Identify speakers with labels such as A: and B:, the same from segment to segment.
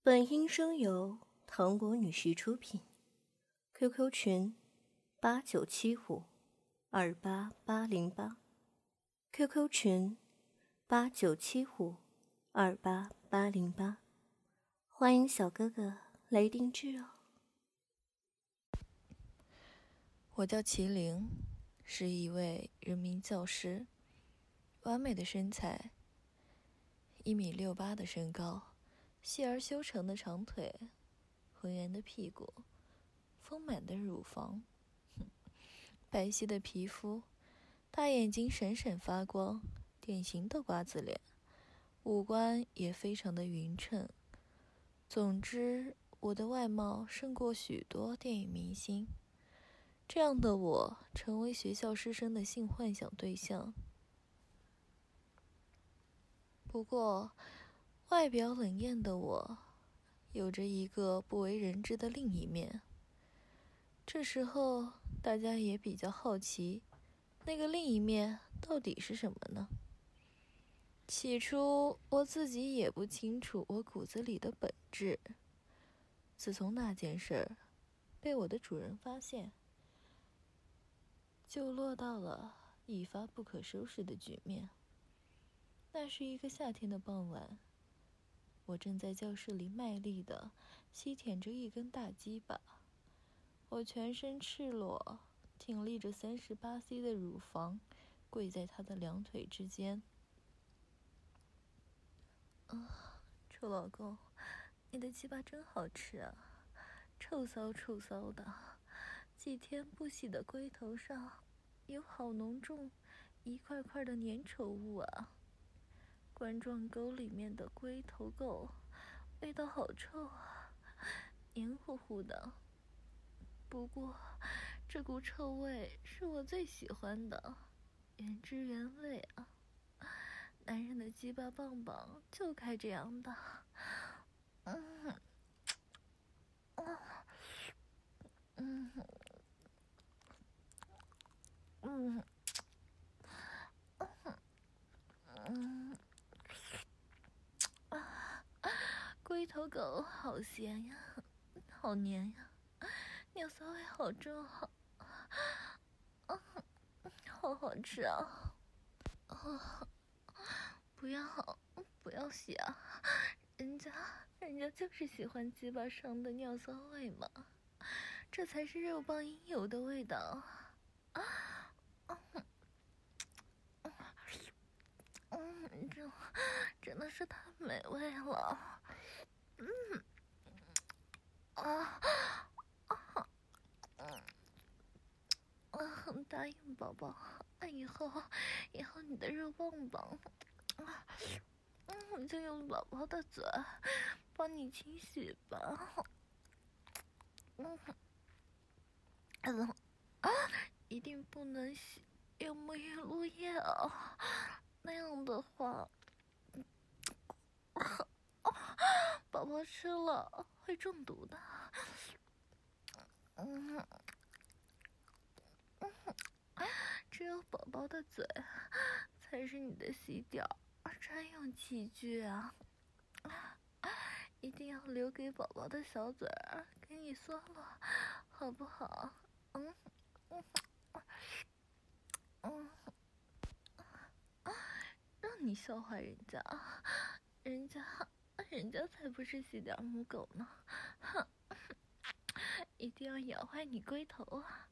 A: 本音声由糖果女婿出品 ，QQ 群8975288808，QQ 群8975288808，欢迎小哥哥来定制哦。
B: 我叫麒麟，是一位人民教师，完美的身材，1.68米的身高，细而修长的长腿，浑圆的屁股，丰满的乳房，白皙的皮肤，大眼睛闪闪发光，典型的瓜子脸，五官也非常的匀称。总之，我的外貌胜过许多电影明星。这样的我成为学校师生的性幻想对象。不过，外表冷艳的我，有着一个不为人知的另一面。这时候，大家也比较好奇，那个另一面到底是什么呢？起初，我自己也不清楚我骨子里的本质。自从那件事儿被我的主人发现，就落到了一发不可收拾的局面。那是一个夏天的傍晚，我正在教室里卖力地吸舔着一根大鸡巴，我全身赤裸，挺立着38C 的乳房，跪在他的两腿之间。臭老公，你的鸡巴真好吃啊，臭骚臭骚的，几天不洗的龟头上有好浓重一块块的粘稠物啊，冠状沟里面的龟头垢味道好臭啊，黏糊糊的。不过这股臭味是我最喜欢的，原汁原味啊，男人的鸡巴棒棒就该这样的。龟头狗好咸呀，好黏呀，尿骚味好重，好好吃啊！不要洗啊，人家就是喜欢鸡巴上的尿骚味嘛，这才是肉棒应有的味道。这真的是太美味了。答应宝宝，以后你的肉棒棒，我就用宝宝的嘴帮你清洗吧。一定不能洗，用沐浴露液啊，那样的话，宝宝吃了会中毒的。只有宝宝的嘴才是你的洗屌专用器具啊！一定要留给宝宝的小嘴儿给你嗦了，好不好？让你笑话人家，人家才不是洗屌母狗呢！哼，一定要咬坏你龟头啊！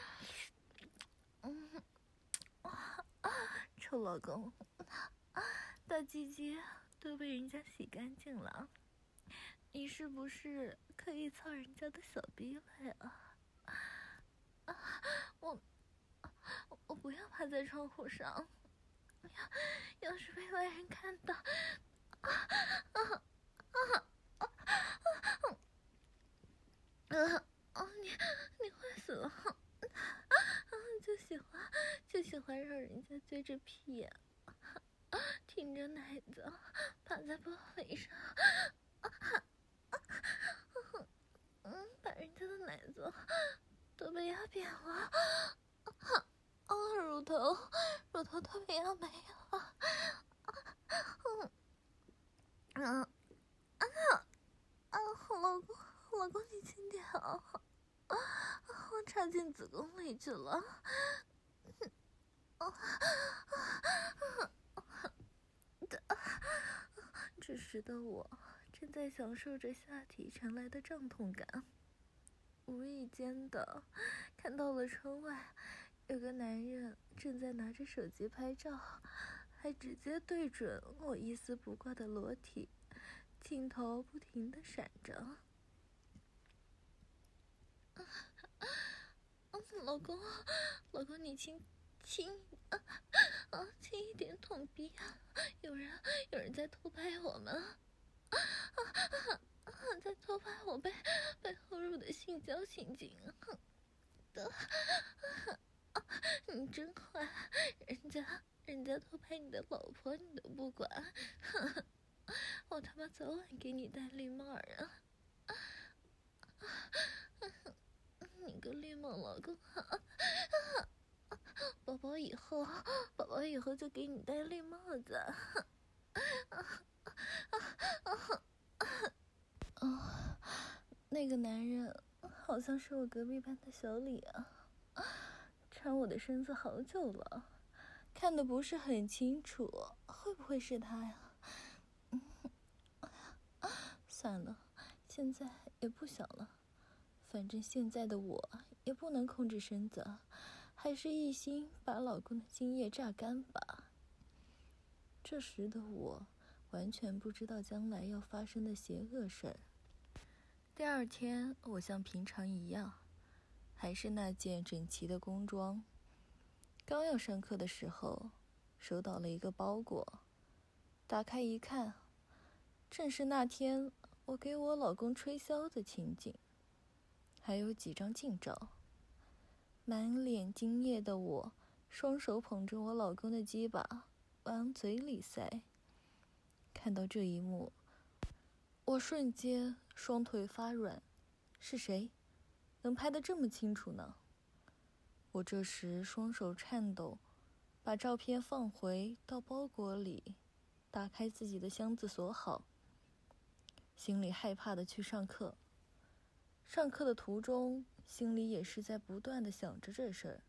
B: 臭老公，大鸡鸡都被人家洗干净了，你是不是可以操人家的小逼来啊？我不要趴在窗户上，要是被外人看到，你会死了。就喜欢让人家撅着屁眼，挺着奶子，趴在玻璃上，把人家的奶子都被压扁了，乳头都被压没了， 我插进子宫里去了。这时的我正在享受着下体传来的胀痛感，无意间的看到了窗外有个男人正在拿着手机拍照，还直接对准我一丝不挂的裸体，镜头不停地闪着。老公，你轻一点捅逼啊！有人在偷拍我们，在偷拍我被后入的性交情景。你真坏，人家偷拍你的老婆你都不管，我他妈早晚给你戴绿帽啊！你个绿帽老公，宝宝以后就给你戴绿帽子。那个男人好像是我隔壁班的小李啊，缠我的身子好久了，看得不是很清楚，会不会是他呀？算了，现在也不小了，反正现在的我也不能控制身子，还是一心把老公的精液榨干吧。这时的我完全不知道将来要发生的邪恶事儿。第二天，我像平常一样，还是那件整齐的工装。刚要上课的时候，收到了一个包裹，打开一看，正是那天我给我老公吹箫的情景，还有几张近照。满脸精液的我，双手捧着我老公的鸡巴往嘴里塞。看到这一幕，我瞬间双腿发软，是谁能拍得这么清楚呢？我这时双手颤抖，把照片放回到包裹里，打开自己的箱子锁好，心里害怕的去上课。上课的途中，心里也是在不断的想着这事儿。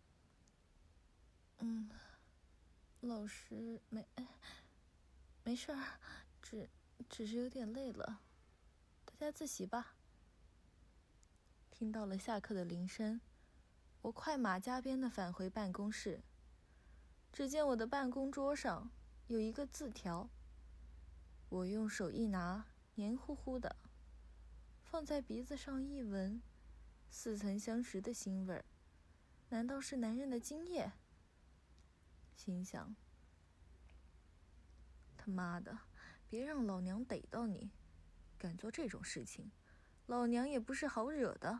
B: 老师没事儿，只是有点累了，大家自习吧。听到了下课的铃声，我快马加鞭地返回办公室。只见我的办公桌上有一个字条，我用手一拿，黏糊糊的，放在鼻子上一闻，似曾相识的腥味儿，难道是男人的精液？心想，他妈的，别让老娘逮到你，敢做这种事情，老娘也不是好惹的。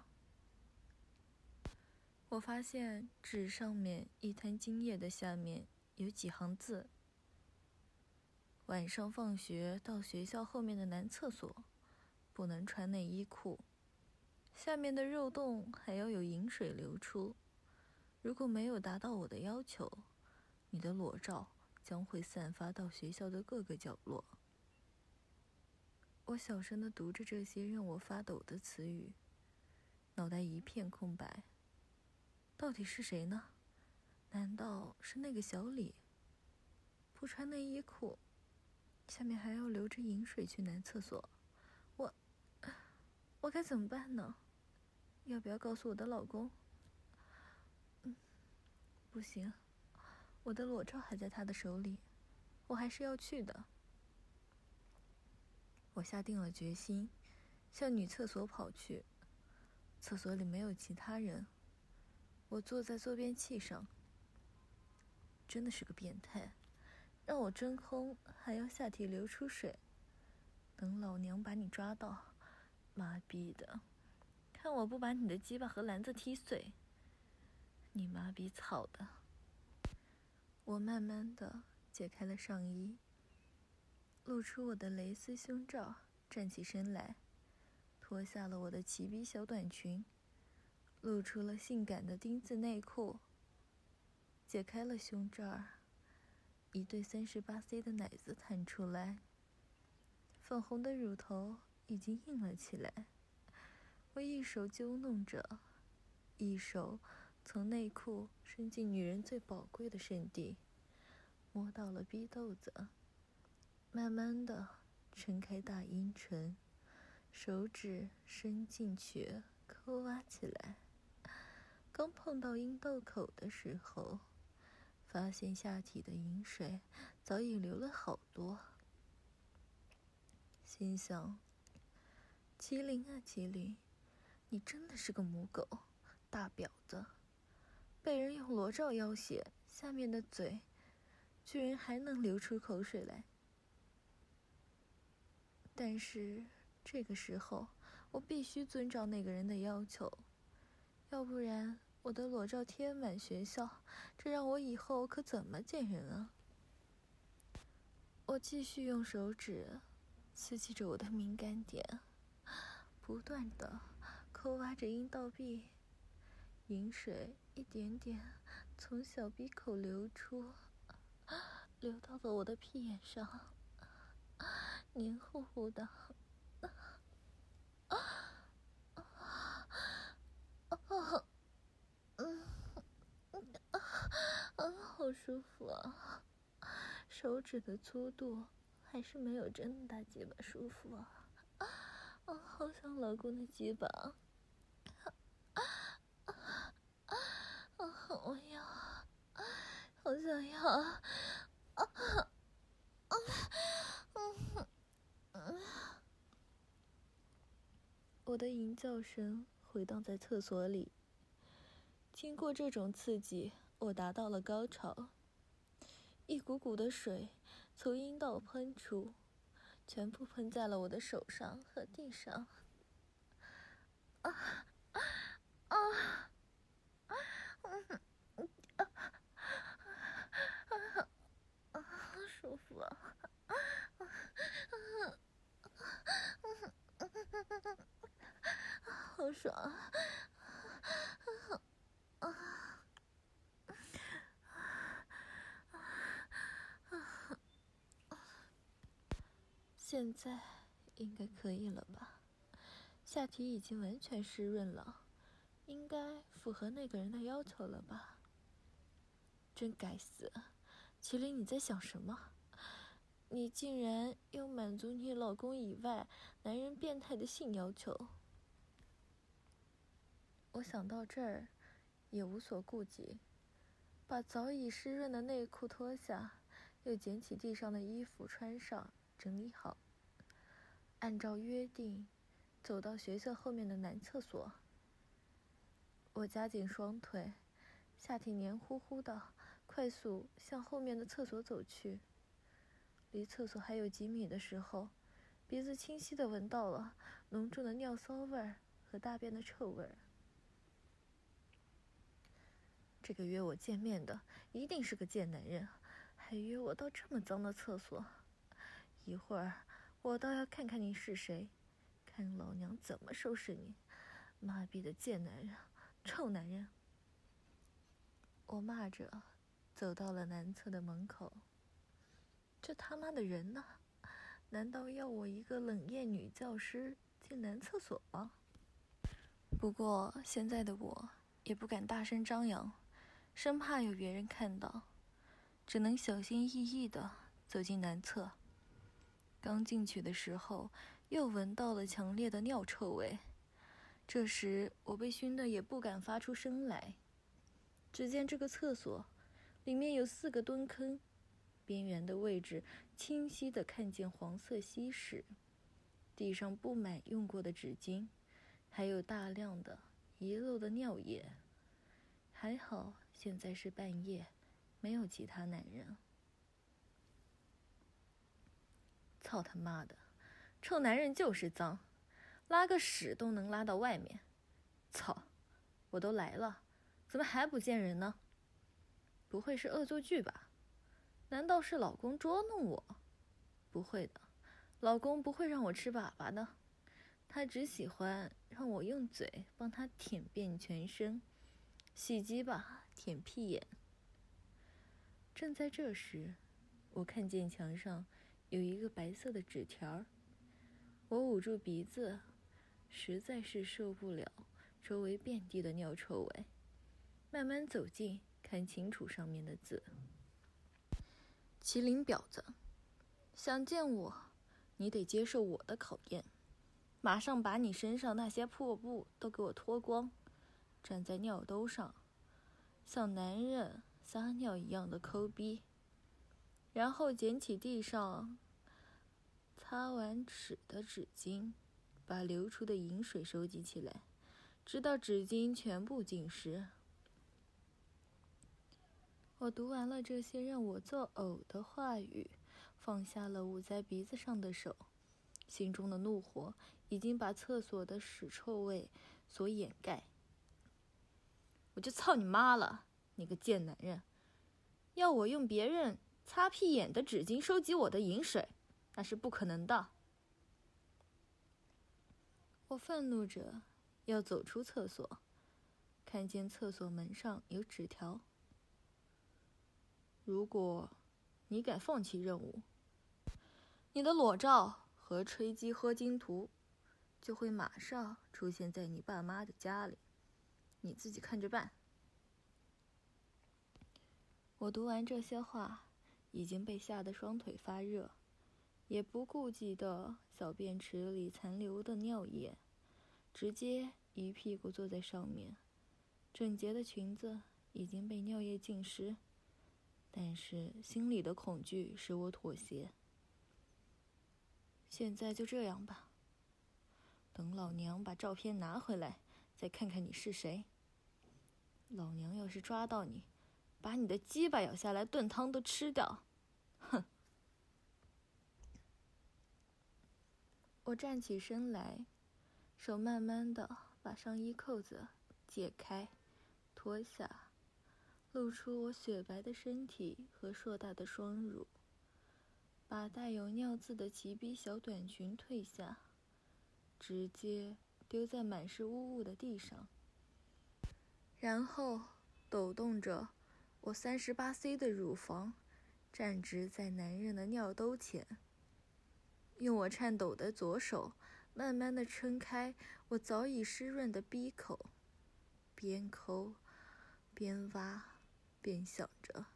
B: 我发现纸上面一滩精液的下面有几行字：晚上放学到学校后面的男厕所，不能穿内衣裤，下面的肉洞还要有饮水流出，如果没有达到我的要求，你的裸照将会散发到学校的各个角落。我小声地读着这些让我发抖的词语，脑袋一片空白。到底是谁呢？难道是那个小李？不穿内衣裤，下面还要流着饮水去男厕所，我该怎么办呢？要不要告诉我的老公？不行，我的裸照还在他的手里，我还是要去的。我下定了决心，向女厕所跑去。厕所里没有其他人，我坐在坐便器上。真的是个变态，让我真空还要下体流出水，等老娘把你抓到，妈逼的，看我不把你的鸡巴和篮子踢碎，你妈逼操的。我慢慢的解开了上衣，露出我的蕾丝胸罩，站起身来，脱下了我的齐逼小短裙，露出了性感的丁字内裤，解开了胸罩，一对38C 的奶子探出来，粉红的乳头已经硬了起来。 我一手揪弄着，一手从内裤伸进女人最宝贵的圣地，摸到了逼豆子，慢慢的撑开大阴唇，手指伸进去抠挖起来。刚碰到阴道口的时候，发现下体的饮水早已流了好多，心想：麒麟啊麒麟，你真的是个母狗，大婊子！被人用裸照要挟，下面的嘴居然还能流出口水来。但是这个时候，我必须遵照那个人的要求，要不然我的裸照贴满学校，这让我以后可怎么见人啊？我继续用手指刺激着我的敏感点，不断的抠挖着阴道壁，饮水一点点从小鼻口流出，流到了我的屁眼上，黏糊糊的。好舒服啊！手指的粗度还是没有真的大鸡巴舒服啊！好想老公的鸡巴！我要，好想要！我的吟叫声回荡在厕所里。经过这种刺激，我达到了高潮，一股股的水从阴道喷出，全部喷在了我的手上和地上。好舒服啊！好爽啊！现在应该可以了吧？下体已经完全湿润了，应该符合那个人的要求了吧？真该死！麒麟，你在想什么？你竟然又满足你老公以外男人变态的性要求。我想到这儿也无所顾忌，把早已湿润的内裤脱下，又捡起地上的衣服穿上，整理好，按照约定走到学校后面的男厕所。我夹紧双腿，下体黏糊糊的，快速向后面的厕所走去。离厕所还有几米的时候，鼻子清晰地闻到了浓重的尿骚味儿和大便的臭味儿。这个约我见面的一定是个贱男人，还约我到这么脏的厕所。一会儿我倒要看看你是谁，看老娘怎么收拾你！妈逼的贱男人，臭男人！我骂着走到了男厕的门口。这他妈的人呢？难道要我一个冷艳女教师进男厕所吗？不过现在的我也不敢大声张扬，生怕有别人看到，只能小心翼翼地走进男厕。刚进去的时候，又闻到了强烈的尿臭味。这时我被熏得也不敢发出声来。只见这个厕所里面有4个蹲坑，边缘的位置清晰地看见黄色稀屎，地上布满用过的纸巾，还有大量的遗漏的尿液。还好现在是半夜，没有其他男人。操他妈的，臭男人就是脏，拉个屎都能拉到外面。操，我都来了，怎么还不见人呢？不会是恶作剧吧？难道是老公捉弄我？不会的，老公不会让我吃粑粑的，他只喜欢让我用嘴帮他舔遍全身，洗鸡巴，舔屁眼。正在这时，我看见墙上有一个白色的纸条，我捂住鼻子， 实在是受不了周围遍地的尿臭味，慢慢走近，看清楚上面的字：麒麟婊子，想见我，你得接受我的考验。马上把你身上那些破布都给我脱光，站在尿兜上，像男人撒尿一样的抠逼，然后捡起地上擦完齿的纸巾，把流出的饮水收集起来，直到纸巾全部浸湿。我读完了这些让我作呕的话语，放下了捂在鼻子上的手，心中的怒火已经把厕所的屎臭味所掩盖。我就操你妈了，你个贱男人！要我用别人擦屁眼的纸巾收集我的饮水，那是不可能的。我愤怒着要走出厕所，看见厕所门上有纸条：如果你敢放弃任务，你的裸照和吹鸡喝金图就会马上出现在你爸妈的家里，你自己看着办。我读完这些话，已经被吓得双腿发热，也不顾及的小便池里残留的尿液，直接一屁股坐在上面。整洁的裙子已经被尿液浸湿，但是心里的恐惧使我妥协。现在就这样吧，等老娘把照片拿回来，再看看你是谁。老娘要是抓到你，把你的鸡巴咬下来炖汤都吃掉，哼！我站起身来，手慢慢的把上衣扣子解开，脱下，露出我雪白的身体和硕大的双乳，把带有尿渍的齐逼小短裙褪下，直接丢在满是污物的地上，然后抖动着我38C 的乳房，站直在男人的尿兜前，用我颤抖的左手慢慢地撑开我早已湿润的逼口，边抠边挖边想着：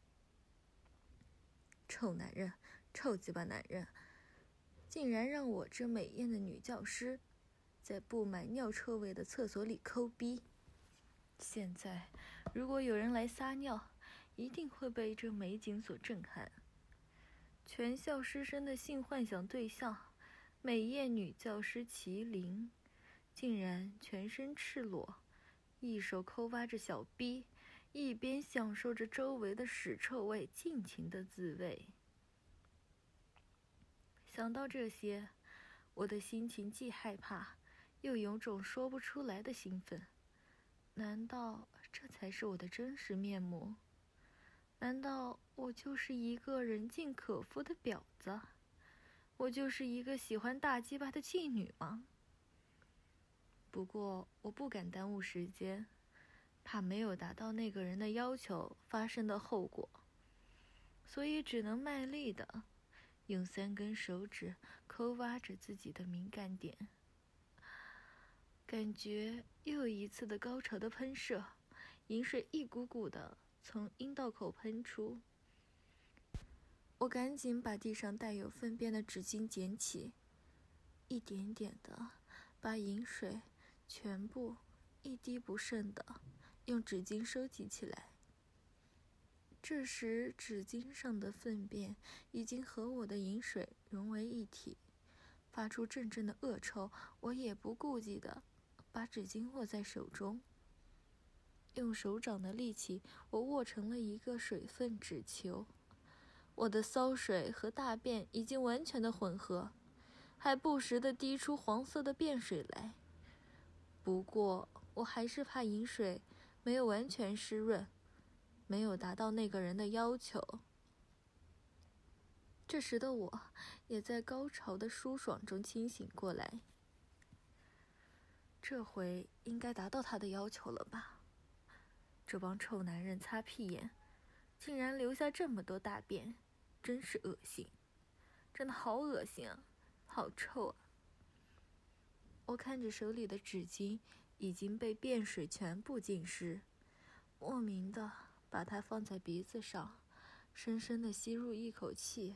B: 臭男人，臭鸡巴男人，竟然让我这美艳的女教师在布满尿臭味的厕所里抠逼。现在如果有人来撒尿，一定会被这美景所震撼。全校师生的性幻想对象，美艳女教师麒麟，竟然全身赤裸，一手抠挖着小逼，一边享受着周围的屎臭味，尽情的自慰。想到这些，我的心情既害怕，又有种说不出来的兴奋。难道这才是我的真实面目？难道我就是一个人尽可夫的婊子？我就是一个喜欢大鸡巴的妓女吗？不过我不敢耽误时间，怕没有达到那个人的要求发生的后果，所以只能卖力的用3根手指抠挖着自己的敏感点。感觉又一次的高潮的喷射，饮水一股股的从阴道口喷出。我赶紧把地上带有粪便的纸巾捡起，一点点的把饮水全部一滴不剩的用纸巾收集起来。这时纸巾上的粪便已经和我的饮水融为一体，发出阵阵的恶臭。我也不顾忌的把纸巾握在手中，用手掌的力气，我握成了一个水分纸球。我的骚水和大便已经完全的混合，还不时地滴出黄色的便水来。不过我还是怕饮水没有完全湿润，没有达到那个人的要求。这时的我也在高潮的舒爽中清醒过来。这回应该达到他的要求了吧？这帮臭男人擦屁眼，竟然留下这么多大便，真是恶心，真的好恶心啊，好臭啊！ 我看着手里的纸巾已经被便水全部浸湿，莫名的把它放在鼻子上，深深的吸入一口气。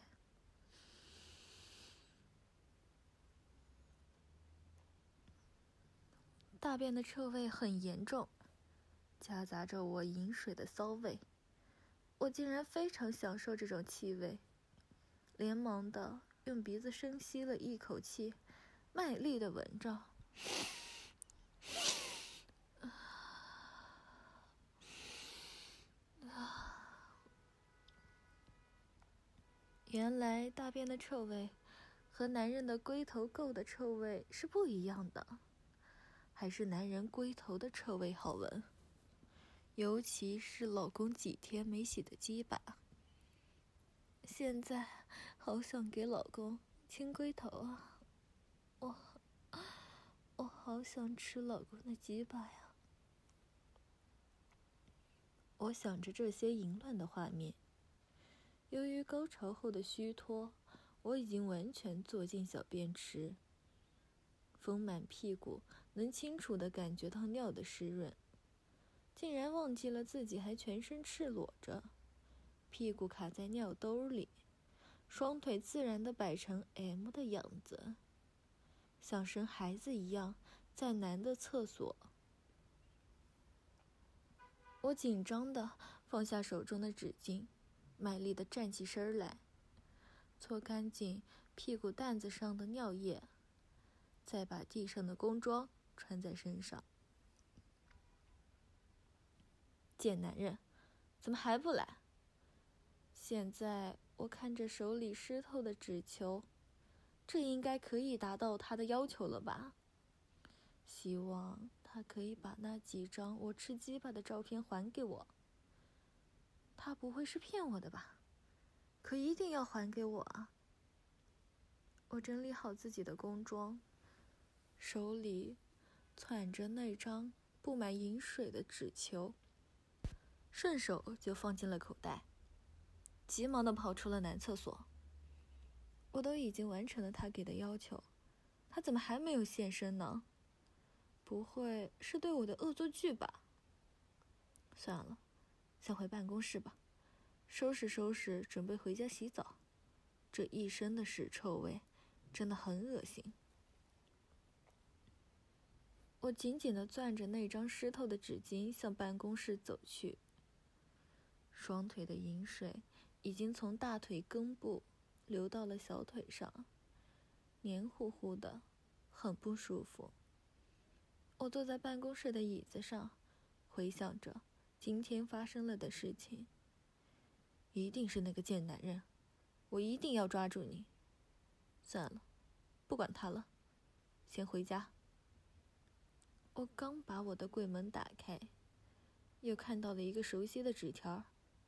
B: 大便的臭味很严重，夹杂着我饮水的骚味。我竟然非常享受这种气味，连忙的用鼻子深吸了一口气，卖力的闻着。原来大便的臭味和男人的龟头垢的臭味是不一样的，还是男人龟头的臭味好闻，尤其是老公几天没洗的鸡巴。现在好想给老公亲龟头啊，我好想吃老公的鸡巴呀。我想着这些淫乱的画面，由于高潮后的虚脱，我已经完全坐进小便池，丰满屁股能清楚地感觉到尿的湿润，竟然忘记了自己还全身赤裸着，屁股卡在尿兜里，双腿自然地摆成 M 的样子，像生孩子一样在男的厕所。我紧张地放下手中的纸巾，卖力地站起身来，搓干净屁股蛋子上的尿液，再把地上的工装穿在身上。贱男人，怎么还不来？现在我看着手里湿透的纸球，这应该可以达到他的要求了吧？希望他可以把那几张我吃鸡巴的照片还给我。他不会是骗我的吧？可一定要还给我啊！我整理好自己的工装，手里攥着那张布满饮水的纸球，顺手就放进了口袋，急忙地跑出了男厕所。我都已经完成了他给的要求，他怎么还没有现身呢？不会是对我的恶作剧吧？算了，先回办公室吧，收拾收拾，准备回家洗澡。这一身的屎臭味真的很恶心。我紧紧地攥着那张湿透的纸巾向办公室走去，双腿的饮水已经从大腿根部流到了小腿上，黏糊糊的，很不舒服。我坐在办公室的椅子上，回想着今天发生了的事情。一定是那个贱男人，我一定要抓住你。算了，不管他了，先回家。我刚把我的柜门打开，又看到了一个熟悉的纸条。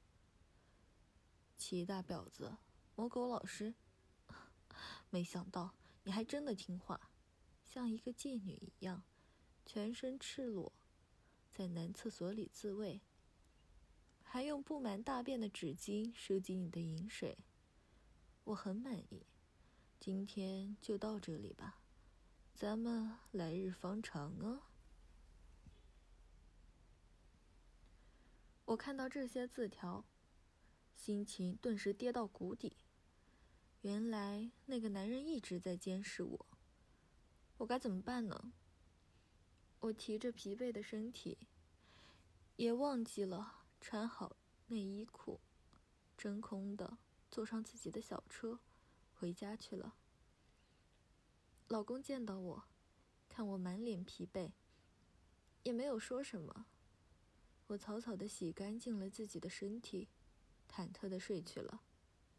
B: 齐大婊子，某狗老师，没想到你还真的听话，像一个妓女一样，全身赤裸，在男厕所里自慰，还用布满大便的纸巾收集你的饮水。我很满意，今天就到这里吧，咱们来日方长啊。我看到这些字条，心情顿时跌到谷底。原来那个男人一直在监视我，我该怎么办呢？我提着疲惫的身体，也忘记了穿好内衣裤，真空的坐上自己的小车，回家去了。老公见到我，看我满脸疲惫，也没有说什么。我草草地洗干净了自己的身体，忐忑地睡去了。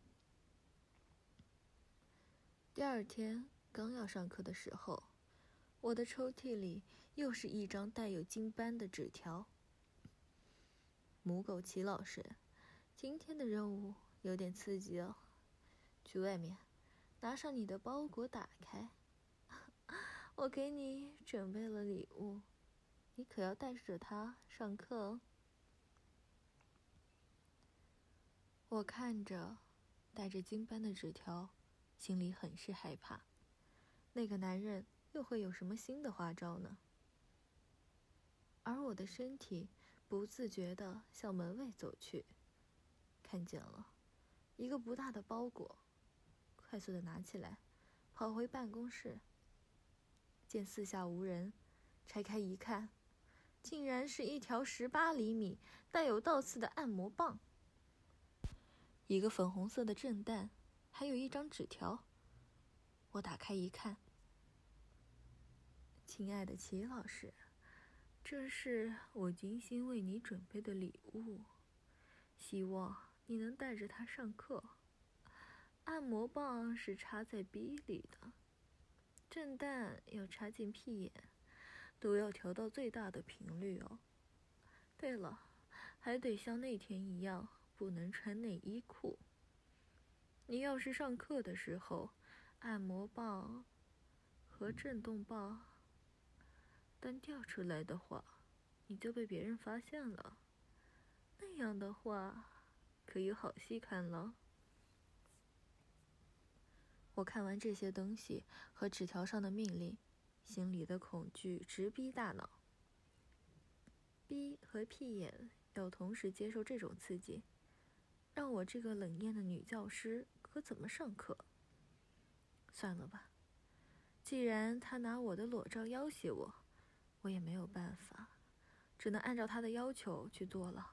B: 第二天刚要上课的时候，我的抽屉里又是一张带有金斑的纸条。母狗齐老师，今天的任务有点刺激哦，去外面拿上你的包裹，打开，我给你准备了礼物，你可要带着它上课哦。我看着带着金斑的纸条，心里很是害怕。那个男人又会有什么新的花招呢？而我的身体不自觉地向门卫走去，看见了一个不大的包裹，快速地拿起来，跑回办公室。见四下无人，拆开一看，竟然是一条18厘米带有倒刺的按摩棒，一个粉红色的震蛋，还有一张纸条。我打开一看，亲爱的齐老师，这是我精心为你准备的礼物，希望你能带着它上课。按摩棒是插在逼里的，震蛋要插进屁眼，都要调到最大的频率哦。对了，还得像那天一样，不能穿内衣裤。你要是上课的时候，按摩棒和震动棒单掉出来的话，你就被别人发现了，那样的话可有好戏看了。我看完这些东西和纸条上的命令，心里的恐惧直逼大脑。逼和屁眼要同时接受这种刺激，让我这个冷艳的女教师可怎么上课？算了吧，既然他拿我的裸照要挟我，我也没有办法，只能按照他的要求去做了。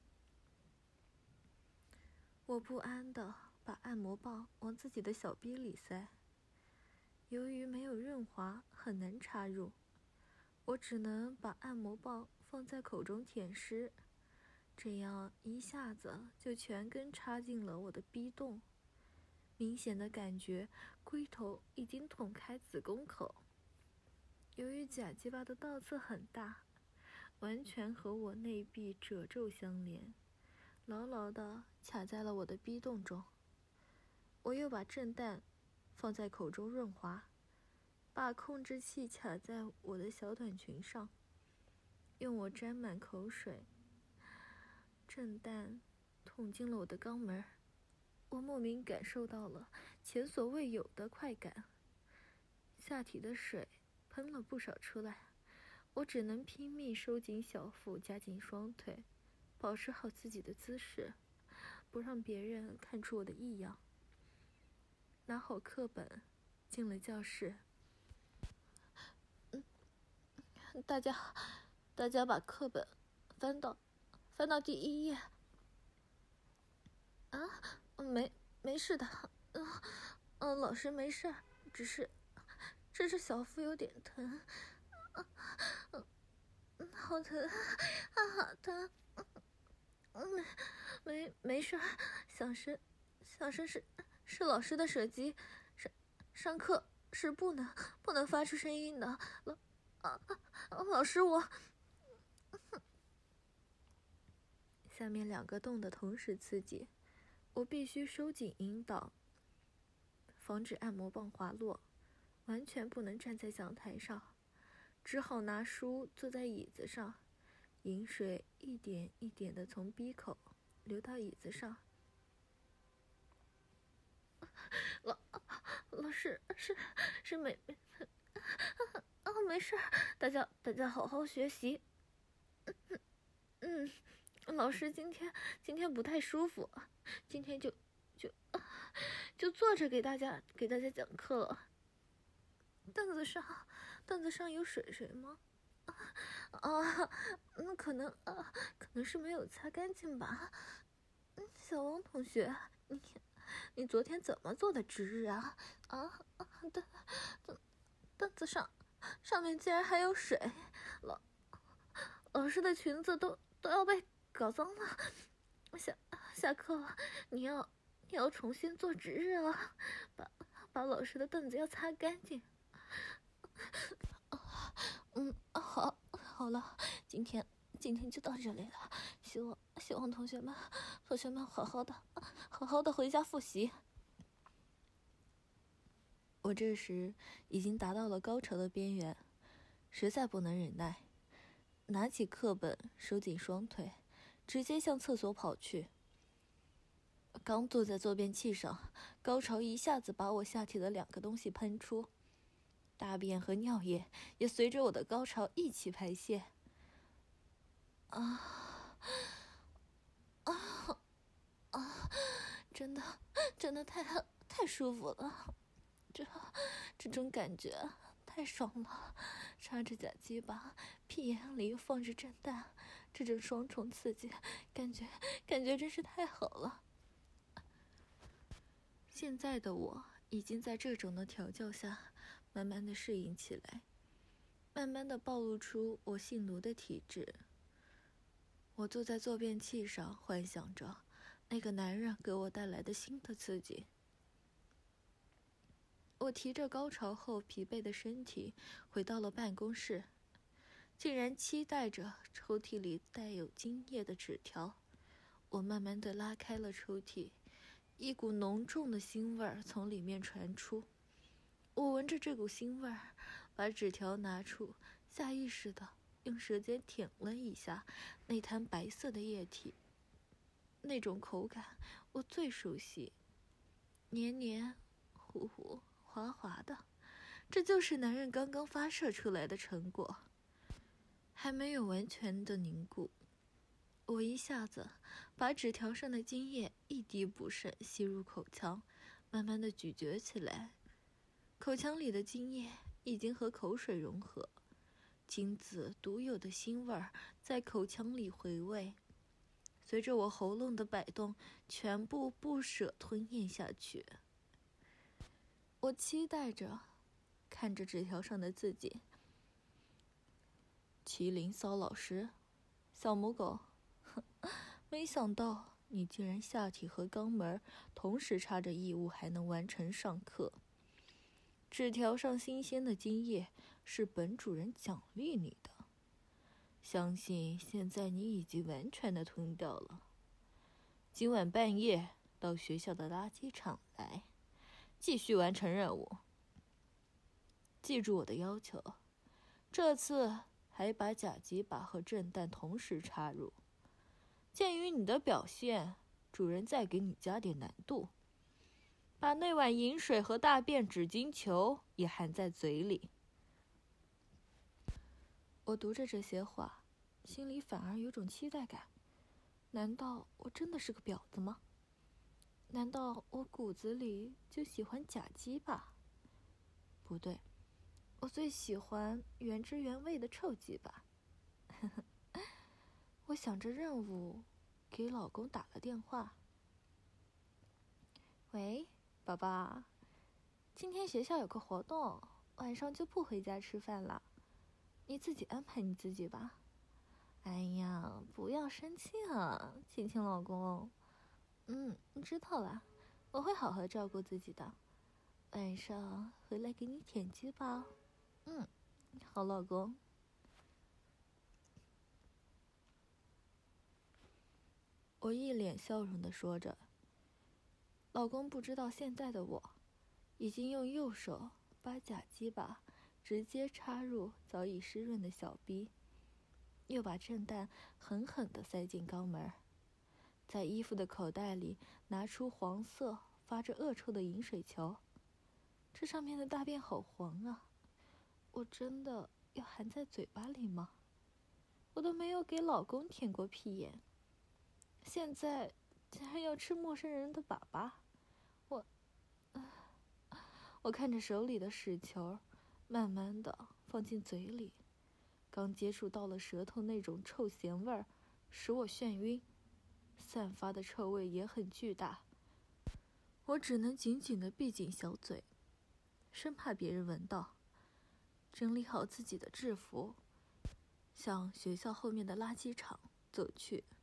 B: 我不安地把按摩棒往自己的小逼里塞，由于没有润滑，很难插入，我只能把按摩棒放在口中舔湿，这样一下子就全根插进了我的逼洞。明显的感觉龟头已经捅开子宫口，由于假鸡巴的倒刺很大，完全和我内壁褶皱相连，牢牢地卡在了我的逼洞中。我又把震蛋放在口中润滑，把控制器卡在我的小短裙上，用我沾满口水，震蛋捅进了我的肛门。我莫名感受到了前所未有的快感，下体的水喷了不少出来，我只能拼命收紧小腹，夹紧双腿，保持好自己的姿势，不让别人看出我的异样。拿好课本，进了教室。大家把课本翻到第1页。啊，没事的，老师没事，只是小腹有点疼，好疼，好疼，没事，响声是老师的手机，上课是不能发出声音的，老师我。下面2个洞的同时刺激，我必须收紧引导，防止按摩棒滑落，完全不能站在讲台上，只好拿书坐在椅子上，饮水一点一点地从鼻口流到椅子上。老师是没事，大家好好学习。老师今天不太舒服，今天就坐着给大家讲课了。凳子上有水吗？那可能是没有擦干净吧。小王同学，你昨天怎么做的值日啊？凳子上面竟然还有水，老师的裙子都要被搞脏了。下课了，你要重新做值日啊，把老师的凳子要擦干净。好了，今天就到这里了，希望同学们好好的回家复习。我这时已经达到了高潮的边缘，实在不能忍耐，拿起课本，收紧双腿，直接向厕所跑去。刚坐在坐便器上，高潮一下子把我下体的2个东西喷出， 大便和尿液也随着我的高潮一起排泄。真的太舒服了，这种感觉太爽了，插着假鸡巴，屁眼里又放着震蛋，这种双重刺激，感觉真是太好了。现在的我已经在这种的调教下，慢慢的适应起来，慢慢的暴露出我性奴的体质。我坐在坐便器上，幻想着那个男人给我带来的新的刺激。我提着高潮后疲惫的身体回到了办公室，竟然期待着抽屉里带有精液的纸条。我慢慢地拉开了抽屉，一股浓重的腥味儿从里面传出。我闻着这股腥味儿，把纸条拿出，下意识地用舌尖舔了一下那滩白色的液体。那种口感我最熟悉，黏黏糊糊滑滑的，这就是男人刚刚发射出来的成果，还没有完全的凝固。我一下子把纸条上的精液一滴不剩吸入口腔，慢慢的咀嚼起来。口腔里的精液已经和口水融合，精子独有的腥味儿在口腔里回味，随着我喉咙的摆动，全部不舍吞咽下去。我期待着，看着纸条上的字迹：麒麟骚老师，小母狗。没想到你竟然下体和肛门同时插着异物，还能完成上课。纸条上新鲜的精液是本主人奖励你的，相信现在你已经完全的吞掉了。今晚半夜到学校的垃圾场来，继续完成任务。记住我的要求，这次还把假鸡巴和震蛋同时插入。鉴于你的表现，主人再给你加点难度，把那碗饮水和大便纸巾球也含在嘴里。我读着这些话，心里反而有种期待感。难道我真的是个婊子吗？难道我骨子里就喜欢假鸡巴？不对，我最喜欢原汁原味的臭鸡巴。我想着任务，给老公打了电话。喂，宝宝，今天学校有个活动，晚上就不回家吃饭了，你自己安排你自己吧。哎呀，不要生气啊，亲亲老公。知道了，我会好好照顾自己的。晚上回来给你舔鸡巴。好老公。我一脸笑容地说着。老公不知道现在的我，已经用右手把假鸡巴直接插入早已湿润的小逼，又把震蛋狠狠地塞进肛门，在衣服的口袋里拿出黄色发着恶臭的饮水球。这上面的大便好黄啊，我真的要含在嘴巴里吗？我都没有给老公舔过屁眼，现在竟然要吃陌生人的粑粑。我看着手里的屎球慢慢的放进嘴里，刚接触到了舌头那种臭咸味儿，使我眩晕，散发的臭味也很巨大。我只能紧紧地闭紧小嘴，生怕别人闻到。整理好自己的制服，向学校后面的垃圾场走去。